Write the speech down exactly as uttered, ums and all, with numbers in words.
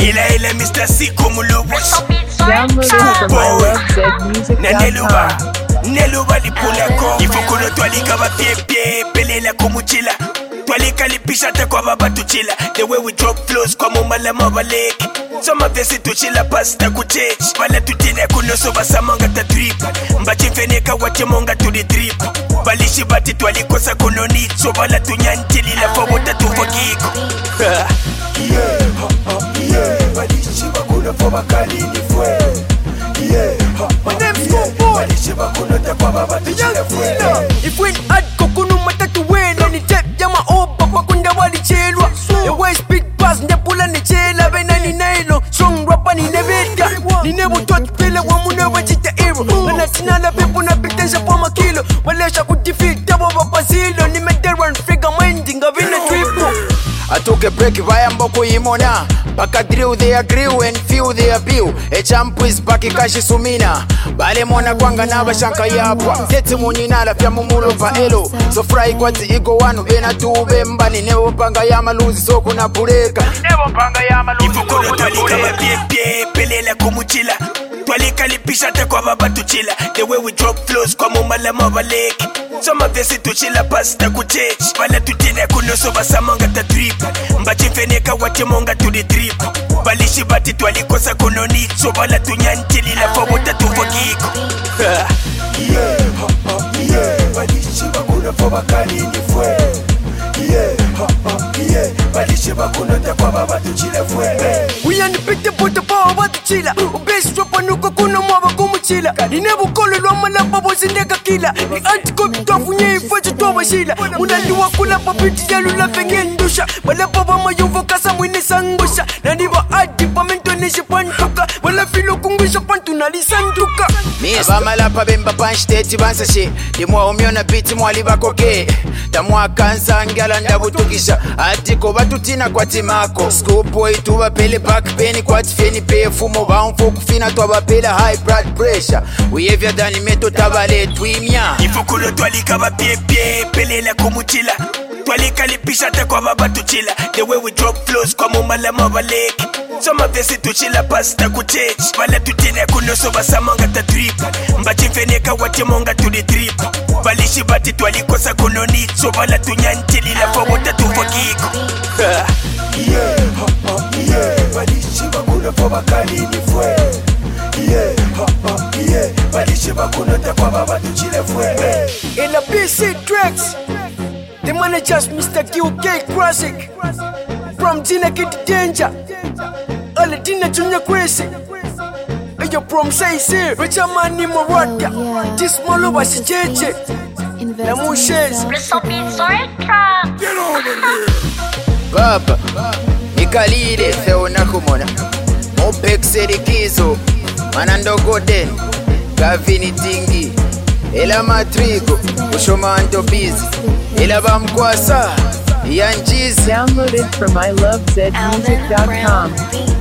Ila ila mister Siko mulubus. Download it from I love zed music dot Neluba, com. Neluba lipula ko. Ifukuno twalika ba pie pie, pelela kumuchila. Twalika lipisha te kwa baba tuchila. The way we drop flows kwa mumala mabaleki. Some of this tuchila pasta kuchech. Bala tutine kunoso basamanga ta drip. Mbachi feneka wache monga to the drip. Balishi bati twalikosa kuno nicho. Bala tunyantili la fawota tufagiko. Yeah, ha, ha, yeah. Balishi bakuna foba kalini fwe. Yeah, ha, ha, yeah. Balishi bakuna takwa baba tuchila fwe. If we add kokunu matatu wena ni tep yama opa kwa kunda wali chelwa. The way speed pass ndepula ni chela bena ni nailo. Strong rapper ni nebeta. Ni nebu tot pele wa mune wajita hero. Mana tinala pepo na pitenza pa makilo. Walesha kudefeat tabo papazilo. Ni meteran figure minding avina triple. I took a break via mboko imona. Baka drill they agree and feel they appeal. A champ is baki kashi sumina. Bale mona kwanga na bashanka yapwa. Tete munina la fya mumulo pa elo. So fry kwati ego wanu bena tube mbani. Nebo panga ya maluzi so kuna bureka. Nebo panga ya maluzi so kuna bureka. Twalika mapie pie pelela kumuchila. Twalika lipisha te kwa baba tuchila. The way we drop flows kwa mumala mabaleki. Some of this tuchila pasta kuchech. Bala tutine kunoso basamanga ta drip. Mbachi feneka wache monga to the drip. Balishi bati twalikosa kuno nicho. Bala tunyantili la fawota tufagiko. Yeah, ha, ha, yeah. Balishi bakuna foba kalini fwe. Yeah, ha, ha, yeah. Balishi bakuna takwa baba tuchila fwe. We and the big the put the power about the chilla. Best drop on Nuka Kuna Mava Kumuchilla. He never call it Romana Babos in Nega Killer. The anti-cop tough when you for the Tova Shilla. When I do a cool up a pretty yellow laughing in Dusha. But the Papa Mayuvokasa when the Sangusha. Naniva add Dipamento Nisha Pantuka. Well, I feel Kungisha Pantunali Sanduka. Miss Bamalapa Bemba Punch Teti Bansashi. The more Miona Biti Mwaliba Koke. The more cancer and Galanda Butukisha. Atiko Batutina Quatimako. Schoolboy to a pele back penny quat fini pay fumo bound for kufina to abapela high blood pressure. We have your dani meto tabale twimia. Ifukuno twalika ba pie pie pelela kumuchila. Twalika lipisha te kwa baba tuchila. The way we drop flows kwa mumala mabaleki. Some of this tuchila pasta kuchech. Bala tutine kunoso basamanga ta drip. Mbachi feneka wache monga to the drip. Balishi bati twalikosa kuno nicho. Bala tunyantili la fawota tufagiko. Yeah, ha, ha, yeah. Balishi bakuna foba kalini fwe. Yeah, ha, ha, yeah. Balishi bakuna takwa baba tuchila fwe. In the B C tracks, the manager's Mister Q K Classic. From Tina Kid Danger, all the Tina Junior Crazy. And you're from Say Say, Richard Mani Morata. This Moloba Sijeje. La Mouches. Get on here. Baba Nikalire Feona Kumona. Mopex Serikizo. Manando Goden. Gavini Tingi. Ela Matrigo. Ushomanto Busy. Ela Bamkwasa. Yanjiz. Download it from I love zed music dot com.